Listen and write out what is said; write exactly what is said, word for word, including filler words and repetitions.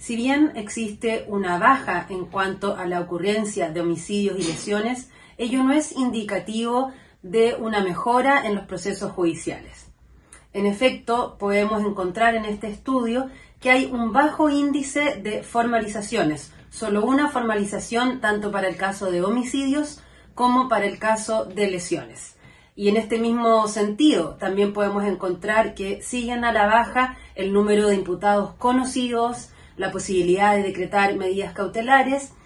Si bien existe una baja en cuanto a la ocurrencia de homicidios y lesiones, ello no es indicativo de una mejora en los procesos judiciales. En efecto, podemos encontrar en este estudio que hay un bajo índice de formalizaciones, solo una formalización tanto para el caso de homicidios como para el caso de lesiones. Y en este mismo sentido, también podemos encontrar que siguen a la baja el número de imputados conocidos, la posibilidad de decretar medidas cautelares